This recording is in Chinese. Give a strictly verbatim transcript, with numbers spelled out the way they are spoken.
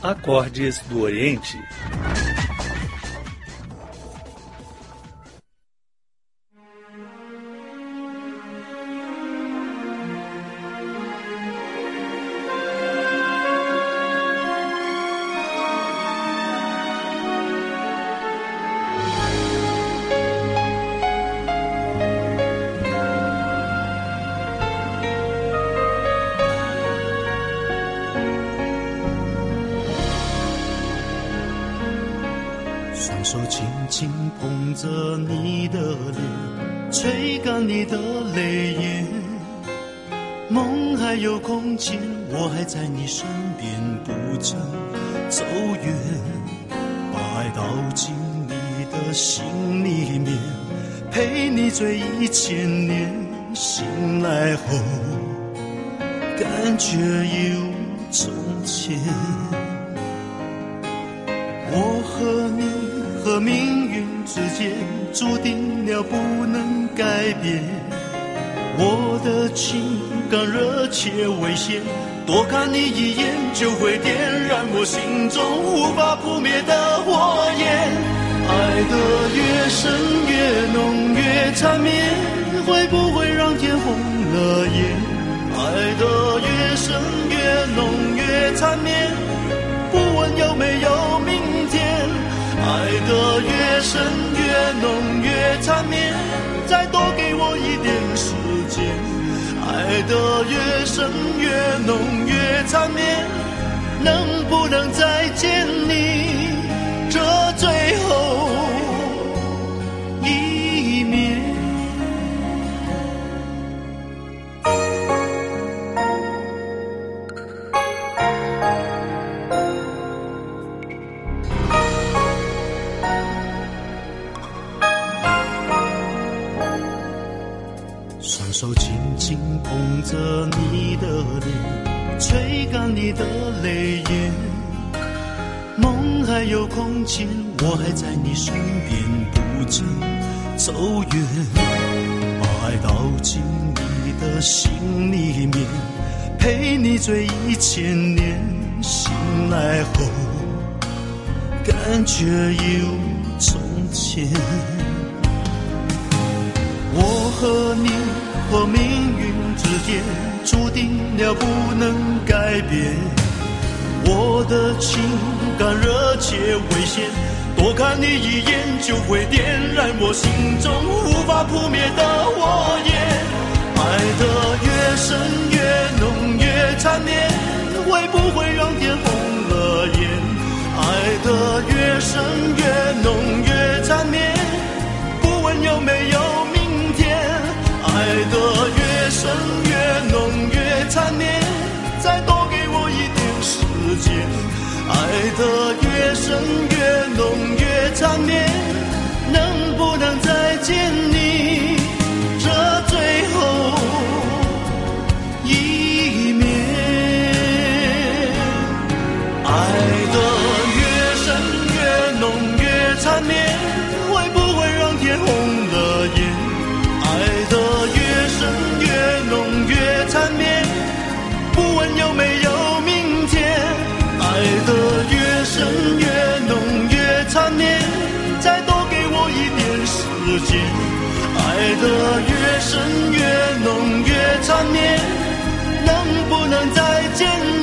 Acordes do Oriente. 双手轻轻捧着你的脸，吹干你的泪眼。梦还有空间，我还在你身边，不曾走远。把爱倒进你的心里面，陪你醉一千年。醒来后，感觉有从前。我和你和命运之间注定了不能改变，我的情感热切危险，多看你一眼就会点燃我心中无法扑灭的火焰。爱的越深越浓越缠绵，会不会让天红了眼？爱的越深越浓越缠绵，不问有没有明天。爱的越深越浓越缠绵，再多给我一点时间。爱的越深越浓越缠绵，能不能再见你这最后一面？双手轻轻捧着你的脸，吹干你的泪眼。梦还有空间，我还在你身边，不曾走远。把爱倒进你的心里面，陪你醉一千年。醒来后，感觉有从前。我和你和命运之间注定了不能改变，我的情感热切危险，多看你一眼就会点燃我心中无法扑灭的火焰。爱的越深越浓越缠绵，会不会让天红了眼？爱的越深越浓越缠绵，不问有没有明天。爱的越深越浓越缠绵，再多给我一点时间。爱的越深越浓越缠绵，能不能再见你这最后一面？爱的越深越浓越缠绵，会不会让天红了眼？爱的越深越浓越缠绵，不问有没有明天。爱的越深越浓越缠绵，再多给我一点时间。爱的越深越浓越缠绵，能不能再见